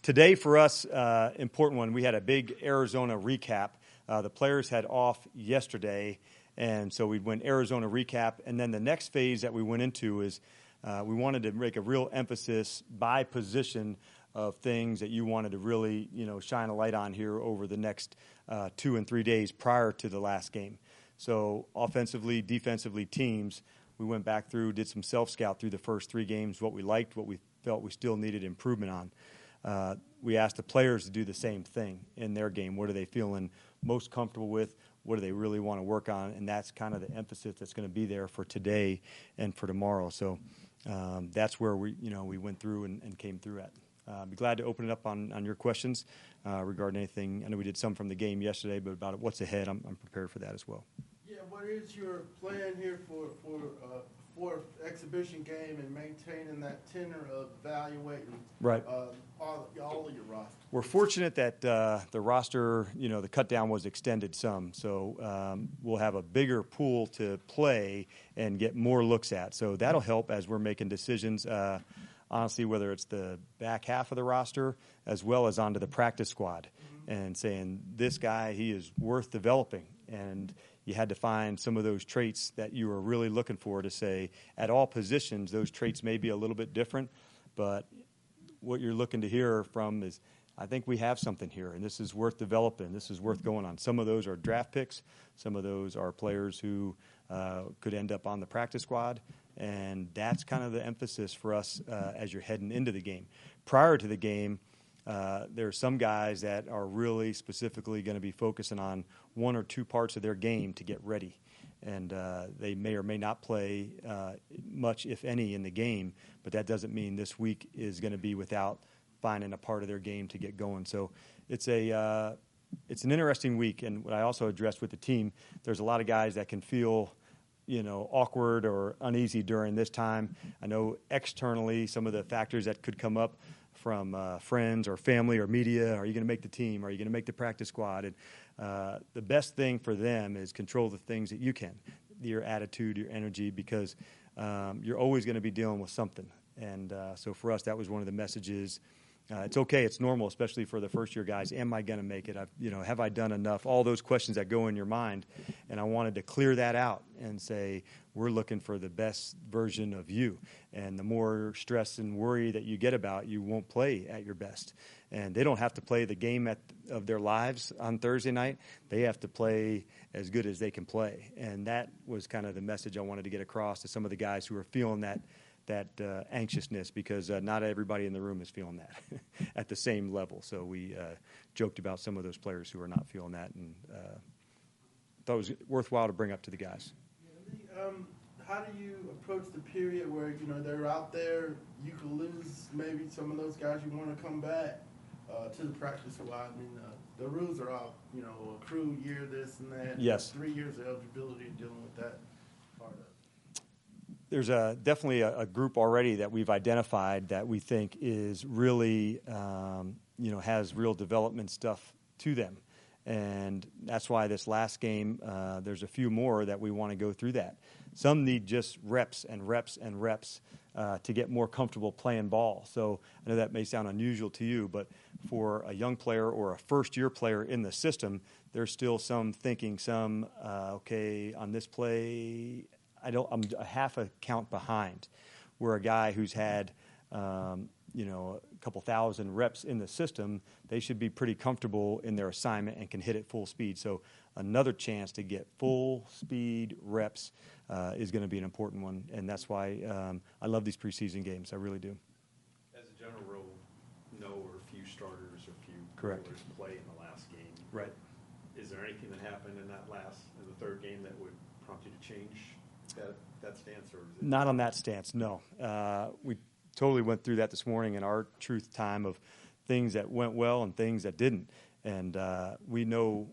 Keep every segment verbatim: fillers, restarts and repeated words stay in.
today for us, uh, important one. We had a big Arizona recap. Uh, the players had off yesterday, and so we went Arizona recap. And then the next phase that we went into is uh, we wanted to make a real emphasis by position of things that you wanted to really, you know, shine a light on here over the next uh, two and three days prior to the last game. So offensively, defensively, teams, we went back through, did some self-scout through the first three games, what we liked, what we felt we still needed improvement on. Uh, we asked the players to do the same thing in their game. What are they feeling most comfortable with? What do they really want to work on? And that's kind of the emphasis that's going to be there for today and for tomorrow. So um, that's where we, you know, we went through and, and came through at. Uh, I'd be glad to open it up on, on your questions uh, regarding anything. I know we did some from the game yesterday, but about what's ahead, I'm, I'm prepared for that as well. Yeah, what is your plan here for for uh, fourth exhibition game and maintaining that tenor of evaluating right. uh, all, all of your roster? We're fortunate that uh, the roster, you know, the cut down was extended some, so um, we'll have a bigger pool to play and get more looks at. So that'll help as we're making decisions. Uh, honestly, whether it's the back half of the roster as well as onto the practice squad, mm-hmm. and saying this guy, he is worth developing. And you had to find some of those traits that you were really looking for to say at all positions, those traits may be a little bit different, but what you're looking to hear from is, I think we have something here, and this is worth developing. This is worth going on. Some of those are draft picks. Some of those are players who uh, could end up on the practice squad. And that's kind of the emphasis for us uh, as you're heading into the game. Prior to the game, uh, there are some guys that are really specifically going to be focusing on one or two parts of their game to get ready. And uh, they may or may not play uh, much, if any, in the game, but that doesn't mean this week is going to be without finding a part of their game to get going. So it's a uh, it's an interesting week. And what I also addressed with the team, there's a lot of guys that can feel – you know, awkward or uneasy during this time. I know externally some of the factors that could come up from uh, friends or family or media. Are you going to make the team? Are you going to make the practice squad? And uh, the best thing for them is control the things that you can, your attitude, your energy, because um, you're always going to be dealing with something. And uh, so for us, that was one of the messages. Uh, it's okay. It's normal, especially for the first-year guys. Am I going to make it? I've, you know, have I done enough? All those questions that go in your mind, and I wanted to clear that out and say we're looking for the best version of you. And the more stress and worry that you get about, you won't play at your best. And they don't have to play the game at, of their lives on Thursday night. They have to play as good as they can play. And that was kind of the message I wanted to get across to some of the guys who are feeling that. that uh, anxiousness, because uh, not everybody in the room is feeling that at the same level. So we uh, joked about some of those players who are not feeling that, and uh, thought it was worthwhile to bring up to the guys. Yeah, um, how do you approach the period where, you know, they're out there, you could lose maybe some of those guys you want to come back uh, to the practice squad? I mean, uh, the rules are out, you know, accrued year, this and that. Yes. Three years of eligibility, dealing with that part of it. There's a, definitely a, a group already that we've identified that we think is really, um, you know, has real development stuff to them. And that's why this last game, uh, there's a few more that we want to go through that. Some need just reps and reps and reps uh, to get more comfortable playing ball. So I know that may sound unusual to you, but for a young player or a first-year player in the system, there's still some thinking, some, uh, okay, on this play, I don't, I'm a half a count behind, where a guy who's had, um, you know, a couple thousand reps in the system, they should be pretty comfortable in their assignment and can hit it full speed. So another chance to get full speed reps uh, is going to be an important one, and that's why um, I love these preseason games. I really do. As a general rule, no or few starters or few Correct. regulars play in the last game. Right. Is there anything that happened in that last, in the third game, that would prompt you to change that that stance, or is it not on that stance? No, uh, we totally went through that this morning in our truth time of things that went well and things that didn't, and uh, we know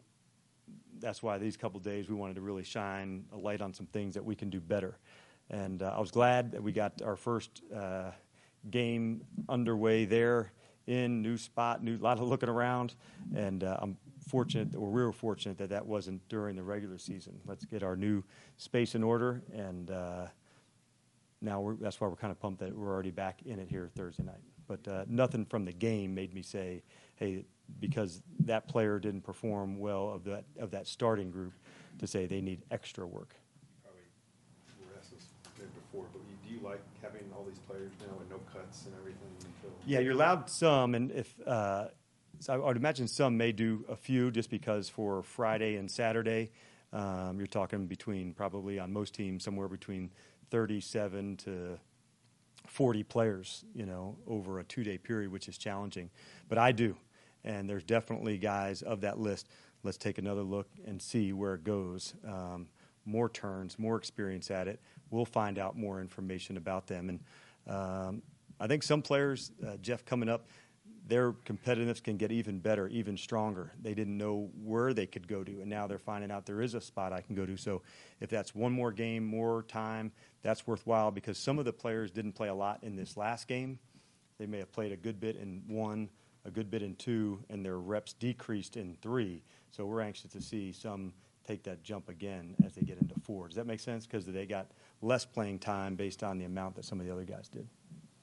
that's why these couple of days we wanted to really shine a light on some things that we can do better. And uh, I was glad that we got our first uh, game underway there in new spot, new lot of looking around, and uh, I'm fortunate, or we were fortunate that that wasn't during the regular season. Let's get our new space in order, and uh, now we're, that's why we're kind of pumped that we're already back in it here Thursday night. But uh, nothing from the game made me say, hey, because that player didn't perform well of that of that starting group, to say they need extra work. Probably were asked this maybe before, but you, do you like having all these players now and no cuts and everything? Until Yeah, you're allowed some, and if uh, so, I would imagine some may do a few, just because for Friday and Saturday, um, you're talking between probably on most teams somewhere between thirty-seven to forty players, you know, over a two-day period, which is challenging. But I do, and there's definitely guys of that list. Let's take another look and see where it goes. Um, more turns, more experience at it. We'll find out more information about them. And um, I think some players, uh, Jeff, coming up, their competitiveness can get even better, even stronger. They didn't know where they could go to, and now they're finding out there is a spot I can go to. So if that's one more game, more time, that's worthwhile, because some of the players didn't play a lot in this last game. They may have played a good bit in one, a good bit in two, and their reps decreased in three. So we're anxious to see some take that jump again as they get into four. Does that make sense? Because they got less playing time based on the amount that some of the other guys did.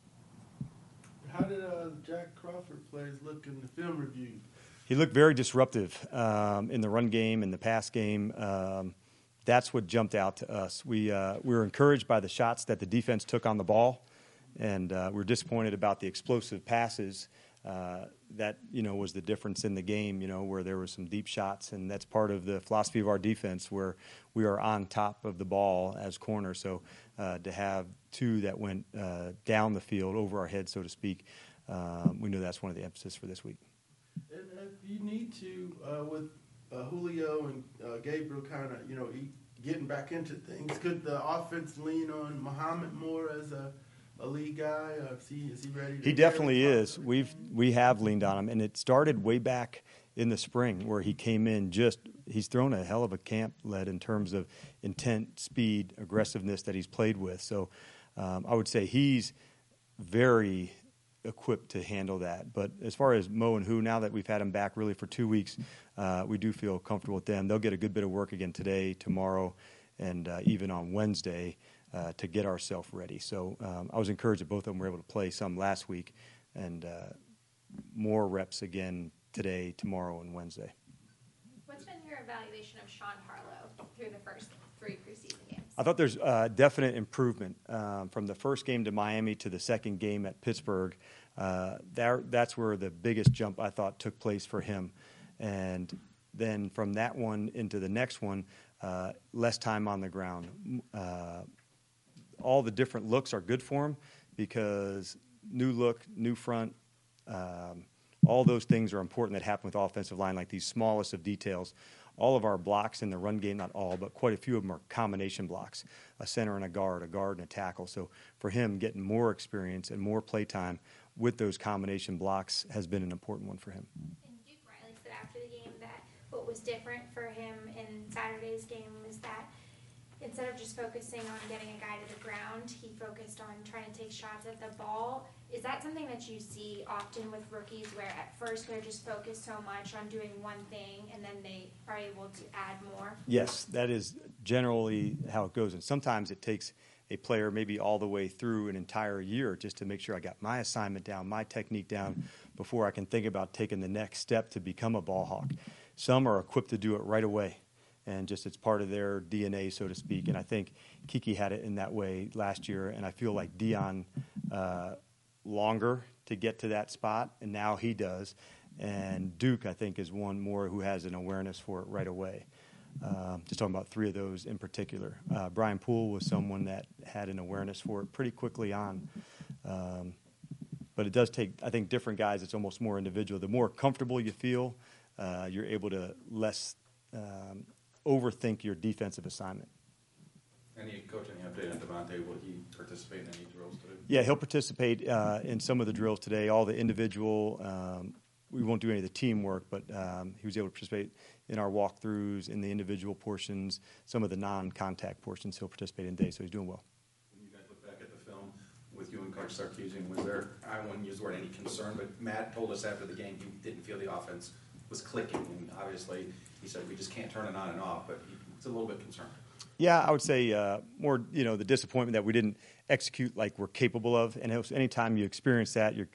How did uh, Jack Crawford plays look in the film review? He looked very disruptive um, in the run game and the pass game. Um, that's what jumped out to us. We, uh, we were encouraged by the shots that the defense took on the ball, and uh, we were disappointed about the explosive passes. Uh, that, you know, was the difference in the game, you know, where there were some deep shots, and that's part of the philosophy of our defense, where we are on top of the ball as corner. So uh, to have two that went uh, down the field over our heads, so to speak, um, we know that's one of the emphasis for this week. And if you need to, uh, with uh, Julio and uh, Gabriel kind of, you know, e- getting back into things, could the offense lean on Muhammad more as a a lead guy? Uh, is, he, is he ready to He definitely is. We've we have leaned on him, and it started way back in the spring where he came in. Just he's thrown a hell of a camp, led in terms of intent, speed, aggressiveness that he's played with. So um, I would say he's very equipped to handle that. But as far as Mo and Who, now that we've had him back really for two weeks, uh, we do feel comfortable with them. They'll get a good bit of work again today, tomorrow, and uh, even on Wednesday. Uh, to get ourselves ready. So um, I was encouraged that both of them were able to play some last week, and uh, more reps again today, tomorrow, and Wednesday. What's been your evaluation of Sean Harlow through the first three preseason games? I thought there's uh, definite improvement um, from the first game to Miami to the second game at Pittsburgh. Uh, that, that's where the biggest jump, I thought, took place for him. And then from that one into the next one, uh, less time on the ground. Uh, all the different looks are good for him, because new look, new front, um, all those things are important that happen with offensive line, like these smallest of details. All of our blocks in the run game, not all, but quite a few of them are combination blocks, a center and a guard, a guard and a tackle. So for him, getting more experience and more play time with those combination blocks has been an important one for him. And Duke Riley said after the game that what was different for him in Saturday's game was that instead of just focusing on getting a guy to the ground, he focused on trying to take shots at the ball. Is that something that you see often with rookies, where at first they're just focused so much on doing one thing and then they are able to add more? Yes, that is generally how it goes. And sometimes it takes a player maybe all the way through an entire year just to make sure I got my assignment down, my technique down, before I can think about taking the next step to become a ball hawk. Some are equipped to do it right away, and just it's part of their D N A, so to speak. And I think Kiki had it in that way last year, and I feel like Dion uh, longer to get to that spot, and now he does. And Duke, I think, is one more who has an awareness for it right away. Um, just talking about three of those in particular. Uh, Brian Poole was someone that had an awareness for it pretty quickly on. Um, but it does take, I think, different guys. It's almost more individual. The more comfortable you feel, uh, you're able to less um, overthink your defensive assignment. Any coach, any update on Devontae? Will he participate in any drills today? Yeah, he'll participate uh, in some of the drills today. All the individual, um, we won't do any of the teamwork, but um, he was able to participate in our walkthroughs, in the individual portions, some of the non-contact portions he'll participate in today, so he's doing well. When you guys look back at the film with you and Coach Sarkisian, was there, I wouldn't use the word any concern, but Matt told us after the game he didn't feel the offense was clicking, and obviously he said we just can't turn it on and off, but he was a little bit concerned. Yeah, I would say uh, more, you know, the disappointment that we didn't execute like we're capable of. And it was, anytime you experience that, you're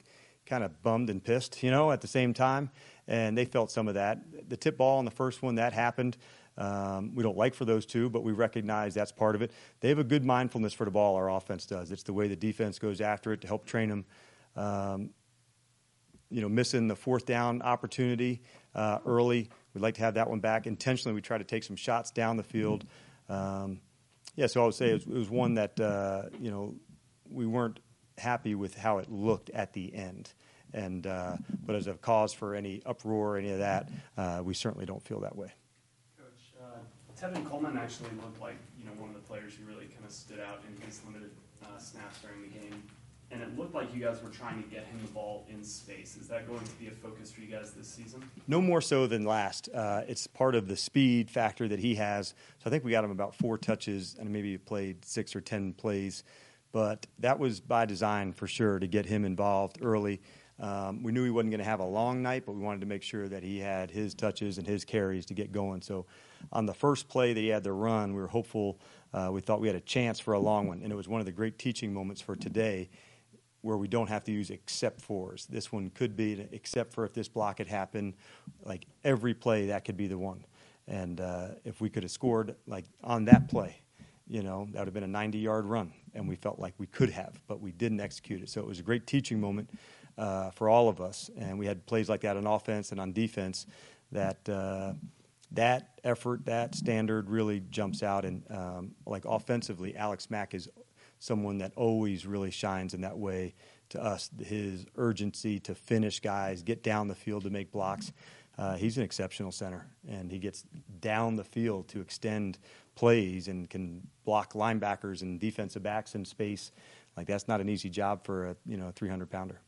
kind of bummed and pissed, you know, at the same time, and they felt some of that. The tip ball on the first one, that happened. Um, we don't like for those two, but we recognize that's part of it. They have a good mindfulness for the ball, our offense does. It's the way the defense goes after it to help train them. Um, you know, missing the fourth down opportunity uh, early. We'd like to have that one back. Intentionally, we try to take some shots down the field. Um, yeah, so I would say it was, it was one that, uh, you know, we weren't happy with how it looked at the end. And uh, but as a cause for any uproar or any of that, uh, we certainly don't feel that way. Coach, uh, Tevin Coleman actually looked like, you know, one of the players who really kind of stood out in his limited uh, snaps during the game. And it looked like you guys were trying to get him the ball in space. Is that going to be a focus for you guys this season? No more so than last. Uh, it's part of the speed factor that he has. So I think we got him about four touches, and maybe he played six or ten plays. But that was by design for sure, to get him involved early. Um, we knew he wasn't going to have a long night, but we wanted to make sure that he had his touches and his carries to get going. So on the first play that he had the run, we were hopeful. Uh, we thought we had a chance for a long one, and it was one of the great teaching moments for today, where we don't have to use except fors. This one could be except for if this block had happened. Like every play, that could be the one. And uh, if we could have scored like on that play, you know, that would have been a ninety-yard run, and we felt like we could have, but we didn't execute it. So it was a great teaching moment uh, for all of us, and we had plays like that on offense and on defense that uh, that effort, that standard really jumps out. And um, like offensively, Alex Mack is someone that always really shines in that way to us. His urgency to finish guys, get down the field to make blocks. Uh, he's an exceptional center, and he gets down the field to extend plays and can block linebackers and defensive backs in space. Like, that's not an easy job for a, you know, three hundred pounder.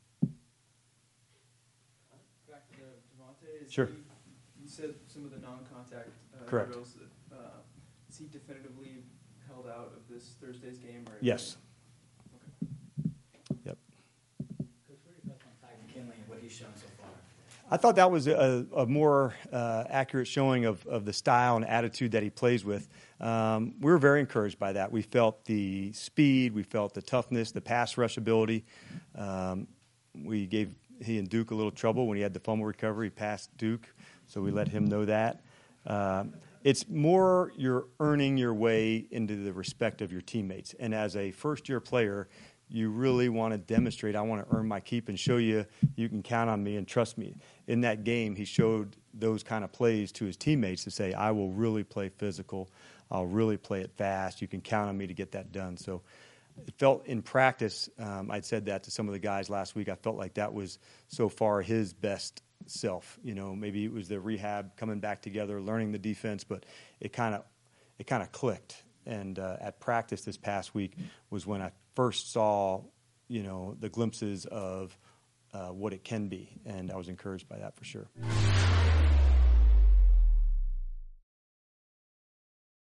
Back to Devontae. Sure. He, you said some of the non-contact uh, Correct. drills. That, uh, is he definitively held out of this Thursday's game? Or Yes. Okay. Yep. Coach, what are your thoughts on Ty McKinley and what he's shown so far? I thought that was a, a more uh, accurate showing of, of the style and attitude that he plays with. Um, we were very encouraged by that. We felt the speed, we felt the toughness, the pass rush ability. Um, we gave he and Duke a little trouble when he had the fumble recovery. He passed Duke, so we let him know that. Um, it's more you're earning your way into the respect of your teammates. And as a first-year player, you really want to demonstrate, I want to earn my keep and show you you can count on me and trust me. In that game, he showed those kind of plays to his teammates to say, I will really play physical. I'll really play it fast. You can count on me to get that done. So it felt in practice, um, I'd said that to some of the guys last week, I felt like that was so far his best self. You know, maybe it was the rehab coming back together, learning the defense, but it kind of it kind of clicked. And uh, at practice this past week was when I first saw, you know, the glimpses of uh, what it can be, and I was encouraged by that for sure.